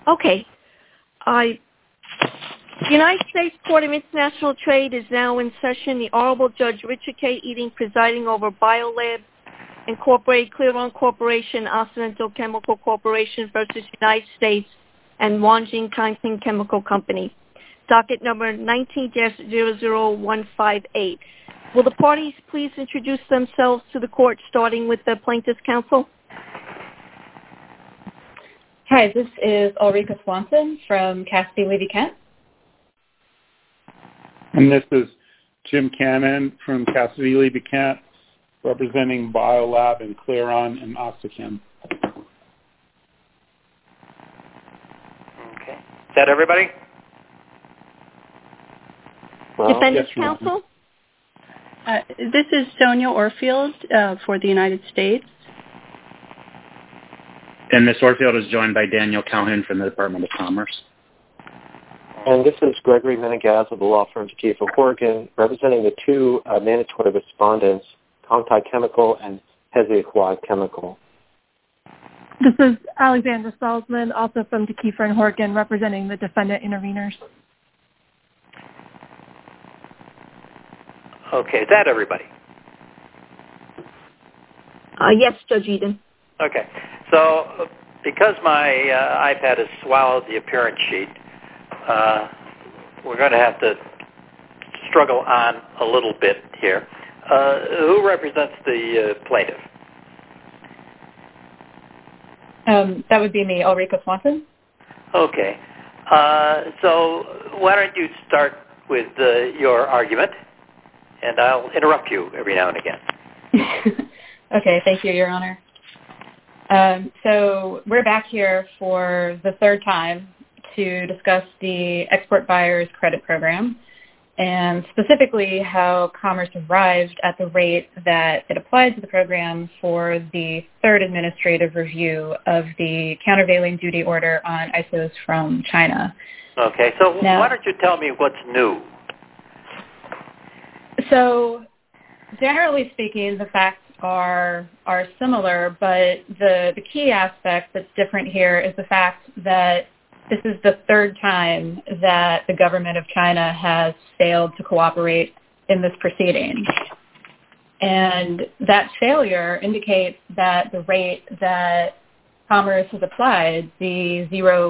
Okay. The United States Court of International Trade is now in session. The Honorable Judge Richard K. Eating presiding over BioLab Incorporated, Clearon Corporation, Occidental Chemical Corporation versus United States and Wanjing Kainting Chemical Company. Docket number 19-00158. Will the parties please introduce themselves to the court, starting with the plaintiff's counsel? Hi, this is Ulrika Swanson from Cassidy Levy Kent. And this is Jim Cannon from Cassidy Levy Kent, representing BioLab and Clearon and OxyChem. Okay. Is that everybody? Defendant's counsel? This is Sonia Orfield for the United States. And Ms. Orfield is joined by Daniel Calhoun from the Department of Commerce. And this is Gregory Menegaz of the law firm Tekifa Horgan, representing the two mandatory respondents, Kangtai Chemical and Hezia Chemical. This is Alexandra Salzman, also from Tekifa and Horgan, representing the defendant interveners. Okay, is that everybody? Yes, Judge Eden. Okay, so because my iPad has swallowed the appearance sheet, we're going to have to struggle on a little bit here. Who represents the plaintiff? That would be me, Ulrika Swanson. Okay. So why don't you start with your argument, and I'll interrupt you every now and again. Okay, thank you, Your Honor. So we're back here for the third time to discuss the Export Buyers Credit Program, and specifically how Commerce arrived at the rate that it applied to the program for the third administrative review of the countervailing duty order on ISOs from China. Okay, so now, why don't you tell me what's new? So generally speaking, the facts are similar, but the key aspect that's different here is the fact that this is the third time that the government of China has failed to cooperate in this proceeding. And that failure indicates that the rate that Commerce has applied, the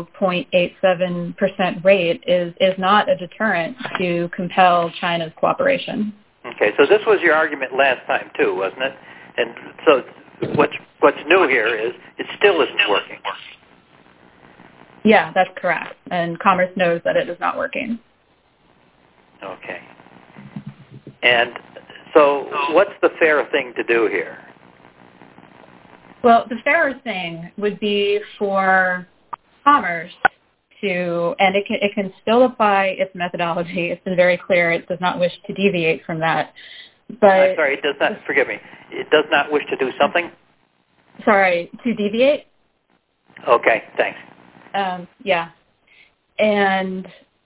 0.87% rate, is not a deterrent to compel China's cooperation. Okay, so this was your argument last time too, wasn't it? And so what's new here is it still isn't working. Yeah, that's correct. And Commerce knows that it is not working. Okay. And so what's the fair thing to do here? Well, the fairer thing would be for Commerce to, and it can still apply its methodology. It's been very clear it does not wish to deviate from that. But I'm sorry, it does not, forgive me, it does not wish to do something? Sorry, to deviate? Okay, thanks. Yeah. And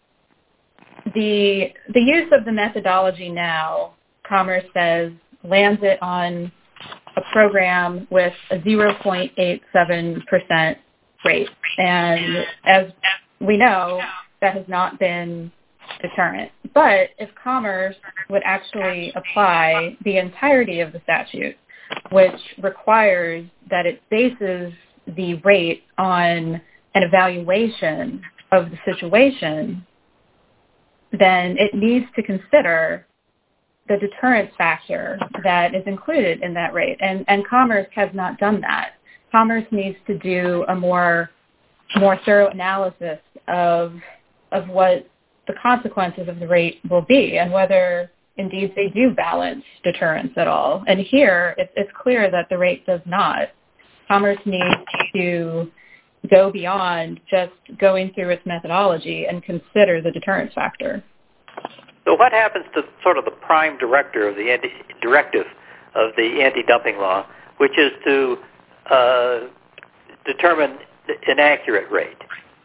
the use of the methodology now, Commerce says, lands it on a program with a 0.87% rate. And as we know, that has not been deterrent. But if Commerce would actually apply the entirety of the statute, which requires that it bases the rate on an evaluation of the situation, then it needs to consider the deterrence factor that is included in that rate. And Commerce has not done that. Commerce needs to do a more thorough analysis of what the consequences of the rate will be and whether indeed they do balance deterrence at all. And here it's clear that the rate does not. Commerce needs to go beyond just going through its methodology and consider the deterrence factor. So what happens to sort of the prime directive of the anti-dumping law, which is to determine an accurate rate?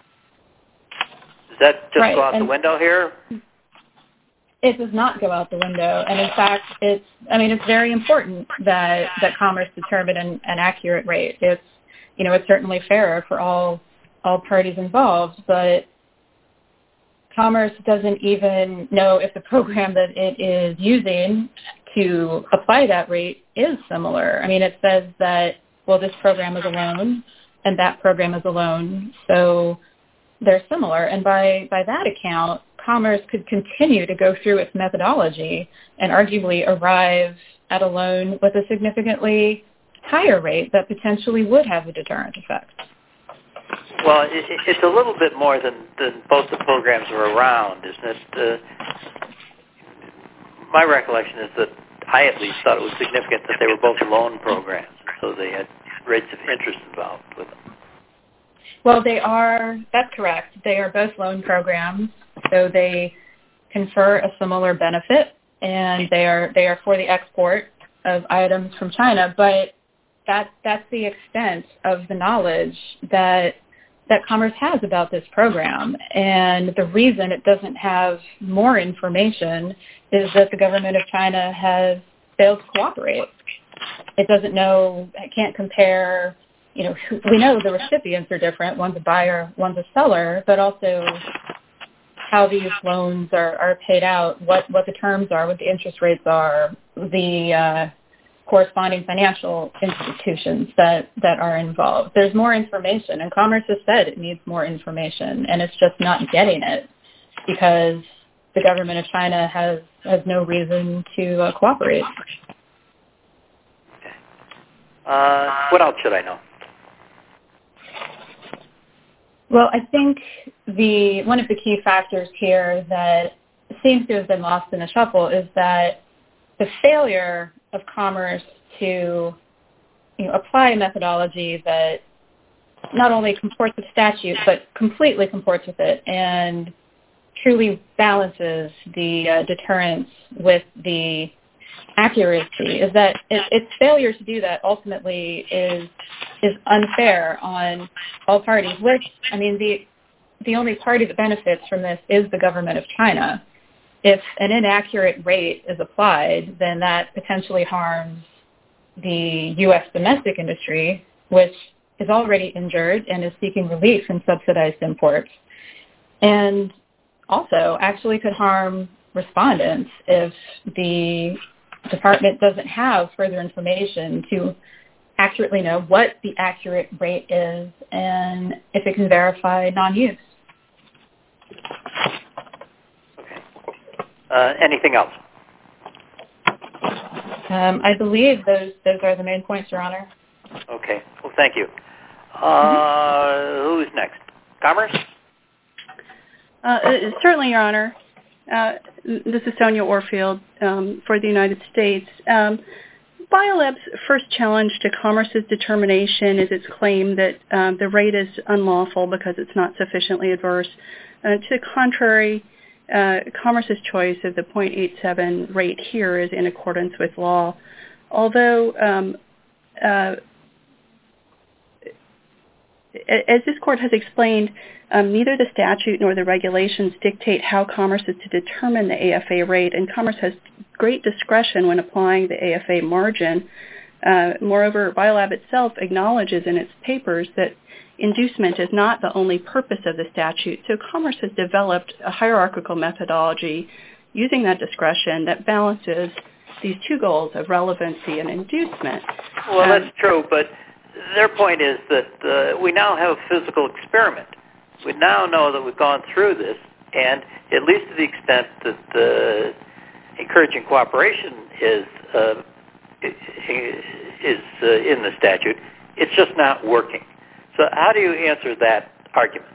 Does that just go out the window here? It does not go out the window. And in fact, it's very important that Commerce determine an accurate rate. It's certainly fairer for all all parties involved, but Commerce doesn't even know if the program that it is using to apply that rate is similar. I mean, it says that, well, this program is a loan and that program is a loan, so they're similar. And by that account, Commerce could continue to go through its methodology and arguably arrive at a loan with a significantly higher rate that potentially would have a deterrent effect. Well, it's a little bit more than both the programs are around, isn't it? My recollection is that I at least thought it was significant that they were both loan programs, so they had rates of interest involved with them. Well, that's correct. They are both loan programs, so they confer a similar benefit, and they are for the export of items from China, but that's the extent of the knowledge that Commerce has about this program. And the reason it doesn't have more information is that the government of China has failed to cooperate. It doesn't know, it can't compare, we know the recipients are different. One's a buyer, one's a seller, but also how these loans are paid out, what the terms are, what the interest rates are, the corresponding financial institutions that are involved. There's more information, and Commerce has said it needs more information, and it's just not getting it because the government of China has no reason to cooperate. What else should I know? Well, I think one of the key factors here that seems to have been lost in the shuffle is that the failure of Commerce to apply a methodology that not only comports with statute, but completely comports with it and truly balances the deterrence with the accuracy, is that its failure to do that ultimately is unfair on all parties, which, I mean, the only party that benefits from this is the government of China. If an inaccurate rate is applied, then that potentially harms the U.S. domestic industry, which is already injured and is seeking relief from subsidized imports, and also actually could harm respondents if the department doesn't have further information to accurately know what the accurate rate is and if it can verify non-use. Anything else? I believe those are the main points, Your Honor. Okay. Well, thank you. Who's next? Commerce? Certainly, Your Honor. This is Sonia Orfield for the United States. BioLab's first challenge to Commerce's determination is its claim that the rate is unlawful because it's not sufficiently adverse. To the contrary, Commerce's choice of the 0.87 rate here is in accordance with law. Although, as this court has explained, neither the statute nor the regulations dictate how Commerce is to determine the AFA rate, and Commerce has great discretion when applying the AFA margin. Moreover, BioLab itself acknowledges in its papers that inducement is not the only purpose of the statute, so Commerce has developed a hierarchical methodology using that discretion that balances these two goals of relevancy and inducement. Well, that's true, but their point is that we now have a physical experiment. We now know that we've gone through this, and at least to the extent that encouraging cooperation is in the statute, it's just not working. So how do you answer that argument?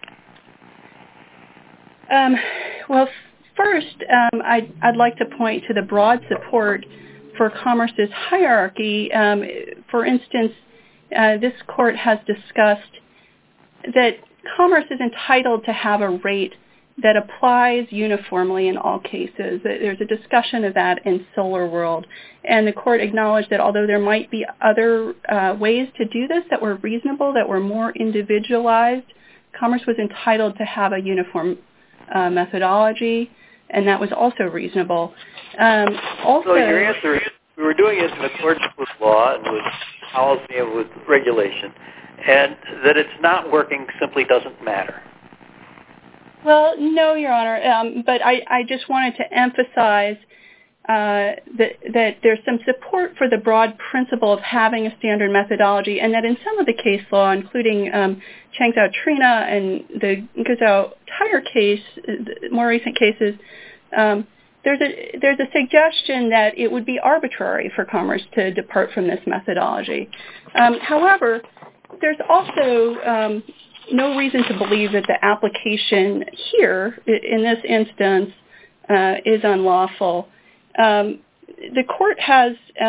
Well, first, I'd like to point to the broad support for Commerce's hierarchy. For instance, this court has discussed that Commerce is entitled to have a rate that applies uniformly in all cases. There's a discussion of that in Solar World, and the court acknowledged that although there might be other ways to do this that were reasonable, that were more individualized, Commerce was entitled to have a uniform methodology, and that was also reasonable. So your answer is we were doing it in accordance with law and with policy and with regulation, and that it's not working simply doesn't matter. Well, no, Your Honor, but I just wanted to emphasize that there's some support for the broad principle of having a standard methodology, and that in some of the case law, including Chang Zhao Trina and the Guizhou Tire case, more recent cases, there's a suggestion that it would be arbitrary for Commerce to depart from this methodology. However, there's also no reason to believe that the application here, in this instance, is unlawful. The court has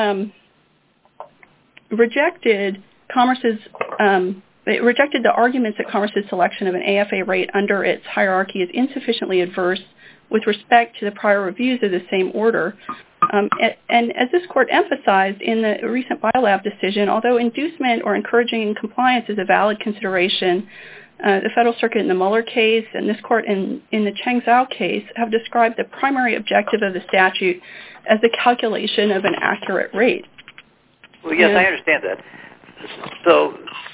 rejected the arguments that Commerce's selection of an AFA rate under its hierarchy is insufficiently adverse with respect to the prior reviews of the same order. And as this court emphasized in the recent Biolab decision, although inducement or encouraging compliance is a valid consideration, the Federal Circuit in the Mueller case and this court in the Chang Zhao case have described the primary objective of the statute as the calculation of an accurate rate. Well, yes, I understand that. So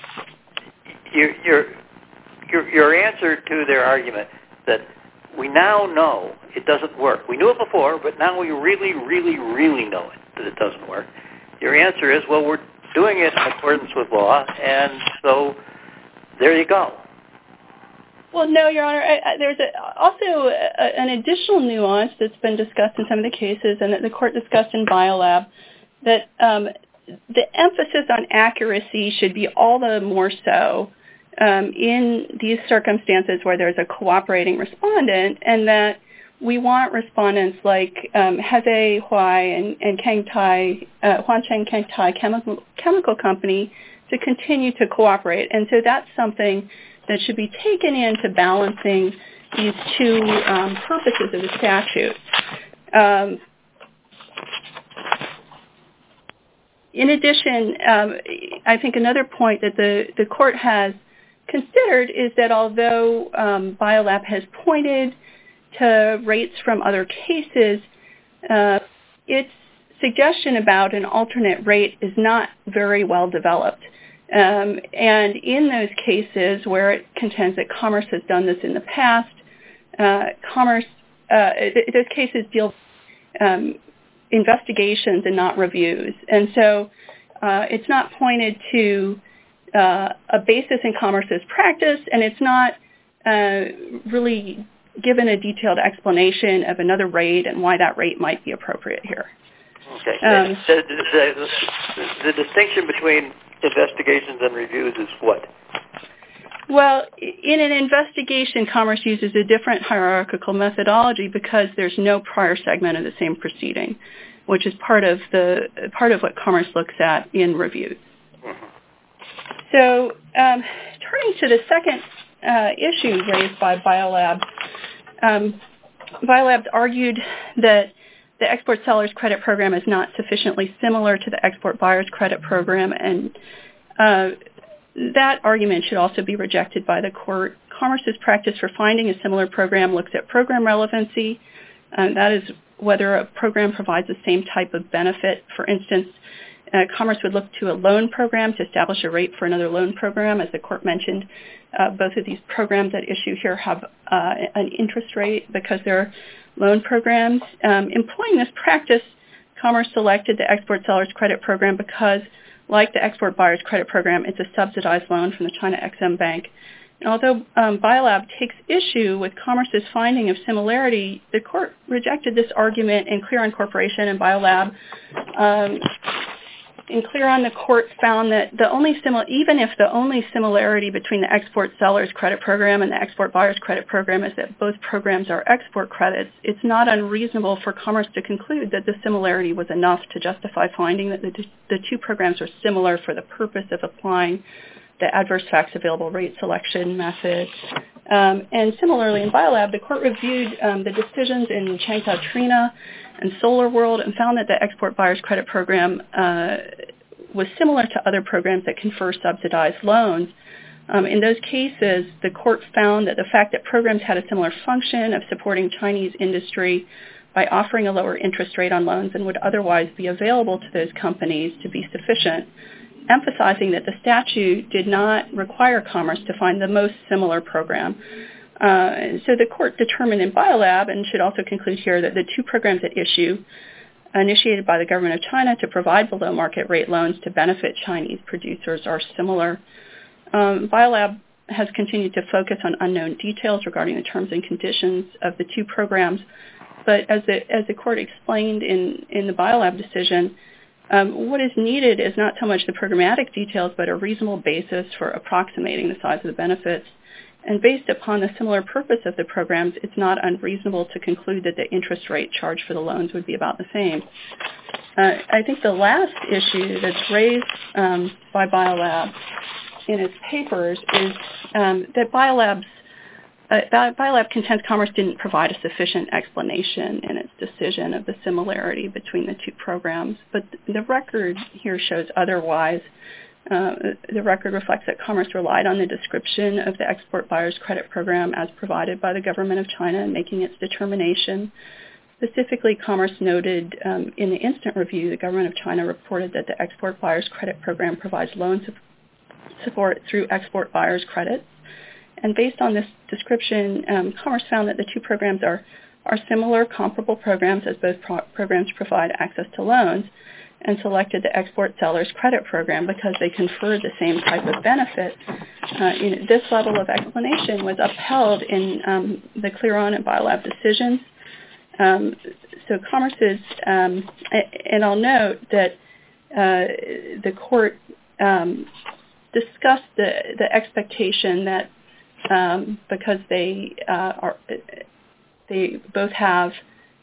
your answer to their argument that we now know it doesn't work. We knew it before, but now we really, really, really know it, that it doesn't work. Your answer is, well, we're doing it in accordance with law, and so there you go. Well, no, Your Honor. There's also an additional nuance that's been discussed in some of the cases and that the court discussed in Biolab, that the emphasis on accuracy should be all the more so in these circumstances where there's a cooperating respondent, and that we want respondents like Heze Huai and Huancheng Kangtai Chemical Company to continue to cooperate. And so that's something that should be taken into balancing these two purposes of the statute. In addition, I think another point that the court has considered is that although Biolab has pointed to rates from other cases, its suggestion about an alternate rate is not very well developed. And in those cases where it contends that Commerce has done this in the past, those cases deal investigations and not reviews. And so it's not pointed to a basis in Commerce's practice, and it's not really given a detailed explanation of another rate and why that rate might be appropriate here. Okay. The distinction between investigations and reviews is what? Well, in an investigation, Commerce uses a different hierarchical methodology because there's no prior segment of the same proceeding, which is part of what Commerce looks at in reviews. Mm-hmm. So, turning to the second issue raised by Biolab, Biolab argued that the Export Sellers Credit Program is not sufficiently similar to the Export Buyers Credit Program, and that argument should also be rejected by the court. Commerce's practice for finding a similar program looks at program relevancy. That is whether a program provides the same type of benefit. For instance, Commerce would look to a loan program to establish a rate for another loan program. As the court mentioned, both of these programs at issue here have an interest rate because they're loan programs. Employing this practice, Commerce selected the Export Sellers Credit Program because, like the Export Buyers Credit Program, it's a subsidized loan from the China Exim Bank. And although Biolab takes issue with Commerce's finding of similarity, the court rejected this argument in Clearon Corporation and Biolab. In Clearon, the court found that even if the only similarity between the Export Sellers Credit Program and the Export Buyers Credit Program is that both programs are export credits, it's not unreasonable for Commerce to conclude that the similarity was enough to justify finding that the two programs are similar for the purpose of applying the adverse facts available rate selection method. And similarly, in Biolab, the court reviewed the decisions in Chang Zhao Trina and Solar World and found that the Export Buyers Credit Program was similar to other programs that confer subsidized loans. In those cases, the court found that the fact that programs had a similar function of supporting Chinese industry by offering a lower interest rate on loans than would otherwise be available to those companies to be sufficient. emphasizing that the statute did not require Commerce to find the most similar program. So the court determined in Biolab, and should also conclude here, that the two programs at issue, initiated by the government of China to provide below market rate loans to benefit Chinese producers, are similar. Biolab has continued to focus on unknown details regarding the terms and conditions of the two programs, but as the court explained in the Biolab decision, what is needed is not so much the programmatic details, but a reasonable basis for approximating the size of the benefits. And based upon the similar purpose of the programs, it's not unreasonable to conclude that the interest rate charged for the loans would be about the same. I think the last issue that's raised by Biolab in its papers is that Biolab contends Commerce didn't provide a sufficient explanation in its decision of the similarity between the two programs, but the record here shows otherwise. The record reflects that Commerce relied on the description of the Export Buyers Credit Program as provided by the government of China in making its determination. Specifically, Commerce noted in the instant review, the government of China reported that the Export Buyers Credit Program provides loan support through export buyers credits. And based on this description, Commerce found that the two programs are similar, comparable programs, as both programs provide access to loans, and selected the Export Sellers Credit Program because they confer the same type of benefit. This level of explanation was upheld in the Clearon and Biolab decisions. So Commerce's, and I'll note that the court discussed the expectation that because they both have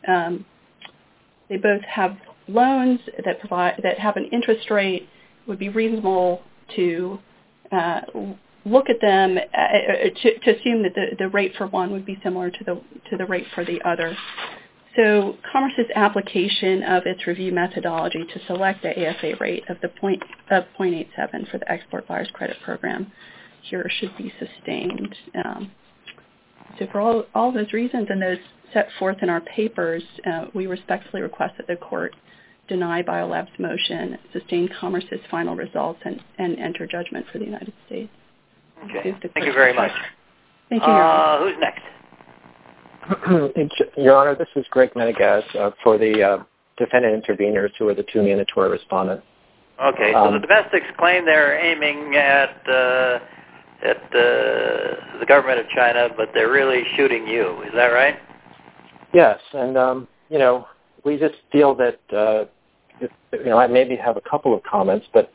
loans that have an interest rate, it would be reasonable to look at them to assume that the rate for one would be similar to the rate for the other. So Commerce's application of its review methodology to select the AFA rate of 0.87 for the Export Buyers Credit Program here should be sustained. So for all those reasons and those set forth in our papers, we respectfully request that the court deny Biolab's motion, sustain Commerce's final results, and enter judgment for the United States. Okay. Thank you very much. Thank you, Your Honor. Who's next? Your Honor, this is Greg Menegas for the defendant interveners who are the two mandatory respondents. Okay, so the domestics claim they're aiming at the government of China, but they're really shooting you. Is that right? Yes, and we just feel that I maybe have a couple of comments, but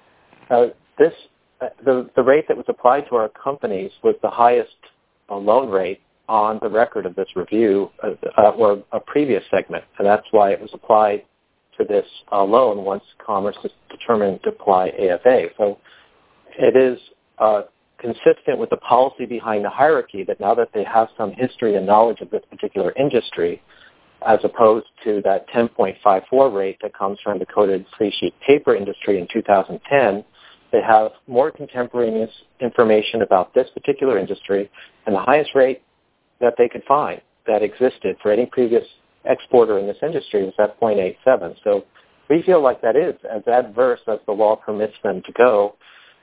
the rate that was applied to our companies was the highest loan rate on the record of this review or a previous segment, and that's why it was applied to this loan once Commerce is determined to apply AFA. So it is consistent with the policy behind the hierarchy that now that they have some history and knowledge of this particular industry, as opposed to that 10.54 rate that comes from the coated free-sheet paper industry in 2010, they have more contemporaneous information about this particular industry, and the highest rate that they could find that existed for any previous exporter in this industry was at 0.87. So we feel like that is as adverse as the law permits them to go.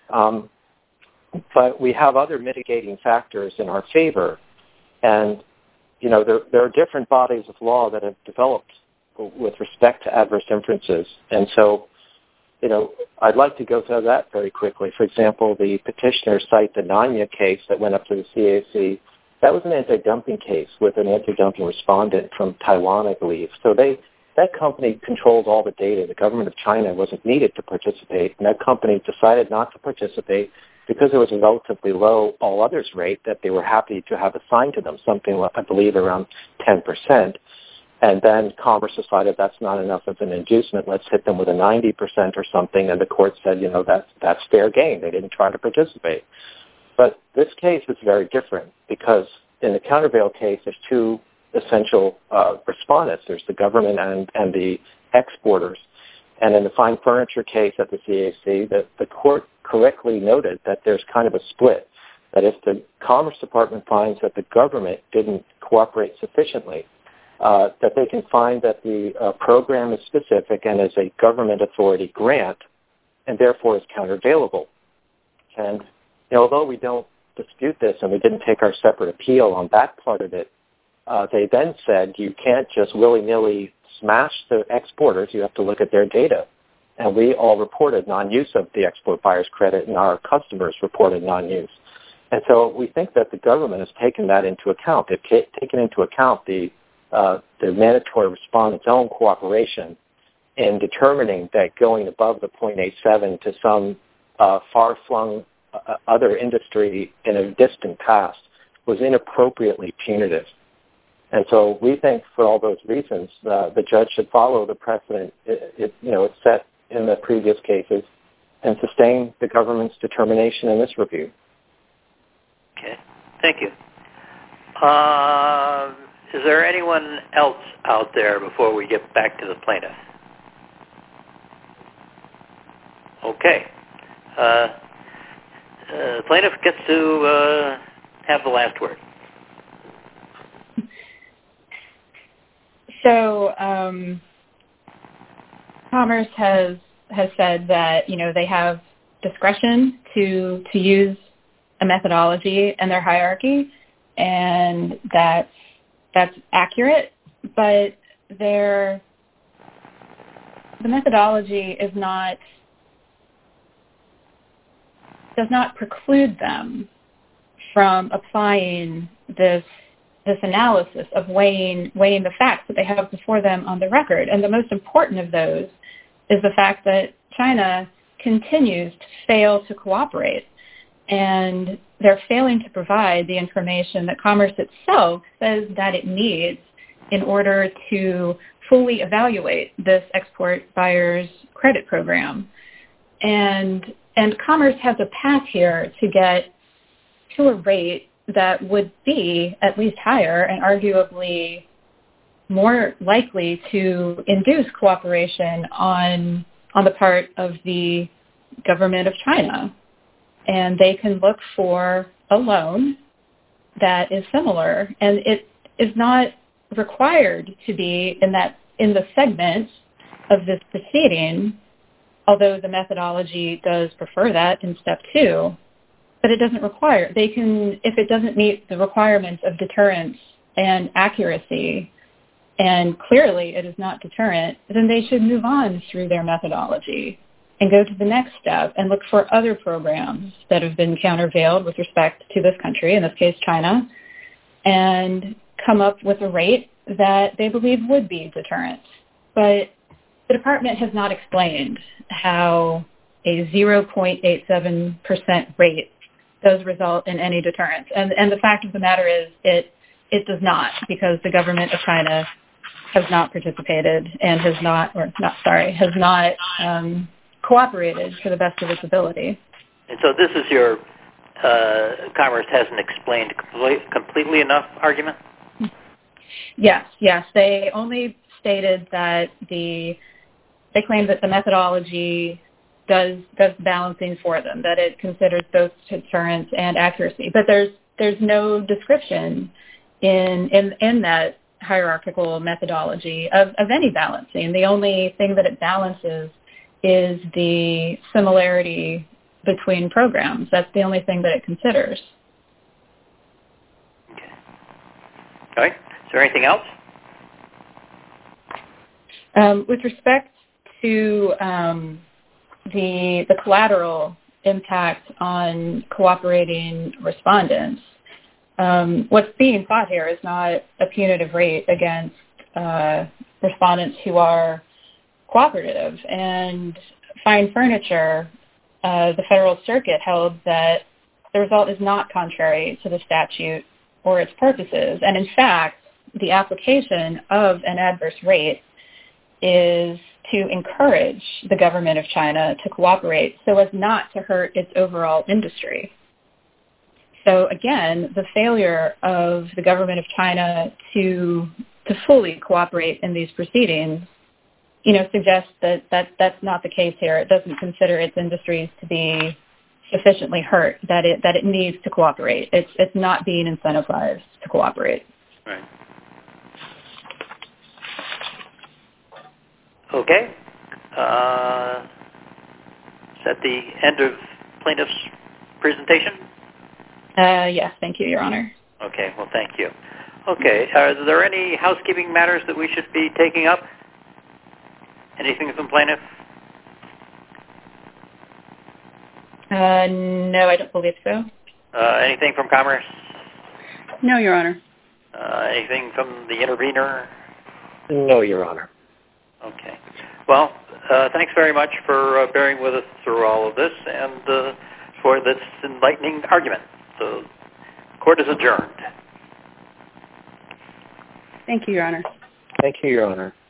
But we have other mitigating factors in our favor. And, there are different bodies of law that have developed with respect to adverse inferences. And so, I'd like to go through that very quickly. For example, the petitioners cite the Nanya case that went up to the CAC. That was an anti-dumping case with an anti-dumping respondent from Taiwan, I believe. So that company controlled all the data. The government of China wasn't needed to participate, and that company decided not to participate because there was a relatively low all others rate that they were happy to have assigned to them, something, I believe, around 10%. And then Commerce decided that's not enough of an inducement. Let's hit them with a 90% or something. And the court said, that's fair game. They didn't try to participate. But this case is very different because in the countervail case, there's two essential respondents. There's the government and the exporters. And in the fine furniture case at the CAC, the court correctly noted that there's kind of a split, that if the Commerce Department finds that the government didn't cooperate sufficiently, that they can find that the program is specific and is a government authority grant, and therefore is countervailable. And although we don't dispute this and we didn't take our separate appeal on that part of it, they then said you can't just willy-nilly smash the exporters. You have to look at their data. And we all reported non-use of the export buyer's credit, and our customers reported non-use. And so we think that the government has taken that into account. They've taken into account the mandatory respondent's own cooperation in determining that going above the 0.87 to some far-flung other industry in a distant past was inappropriately punitive. And so we think for all those reasons, the judge should follow the precedent it's set in the previous cases and sustain the government's determination in this review. Okay. Thank you. Is there anyone else out there before we get back to the plaintiff? Okay. The plaintiff gets to have the last word. So Commerce has said that, they have discretion to use a methodology in their hierarchy, and that's accurate, but the methodology does not preclude them from applying this analysis of weighing the facts that they have before them on the record. And the most important of those is the fact that China continues to fail to cooperate, and they're failing to provide the information that Commerce itself says that it needs in order to fully evaluate this export buyer's credit program. And Commerce has a path here to get to a rate that would be at least higher and arguably more likely to induce cooperation on the part of the government of China. And they can look for a loan that is similar, and it is not required to be in the segment of this proceeding, although the methodology does prefer that in step 2. But it doesn't require. They can, if it doesn't meet the requirements of deterrence and accuracy, and clearly it is not deterrent, then they should move on through their methodology and go to the next step and look for other programs that have been countervailed with respect to this country, in this case China, and come up with a rate that they believe would be deterrent. But the department has not explained how a 0.87% rate does result in any deterrence. And the fact of the matter is it does not, because the government of China has not participated and has not cooperated to the best of its ability. And so this is your Commerce hasn't explained completely enough argument? Yes. They only stated that they claim that the methodology does balancing for them, that it considers both deterrence and accuracy. But there's no description in that hierarchical methodology of any balancing. The only thing that it balances is the similarity between programs. That's the only thing that it considers. Okay. All right. Is there anything else? With respect to the collateral impact on cooperating respondents, what's being fought here is not a punitive rate against respondents who are cooperative. And Fine Furniture, the Federal Circuit held that the result is not contrary to the statute or its purposes. And in fact, the application of an adverse rate is to encourage the government of China to cooperate so as not to hurt its overall industry. So again, the failure of the government of China to fully cooperate in these proceedings, suggests that that's not the case here. It doesn't consider its industries to be sufficiently hurt, that it needs to cooperate. It's not being incentivized to cooperate. Right. that the end of plaintiff's presentation? Yes, thank you, Your Honor. Okay, well, thank you. Okay, are there any housekeeping matters that we should be taking up? Anything from plaintiff? No, I don't believe so. Anything from Commerce? No, Your Honor. Anything from the intervener? No, Your Honor. Okay. Well, thanks very much for bearing with us through all of this and for this enlightening argument. The court is adjourned. Thank you, Your Honor. Thank you, Your Honor.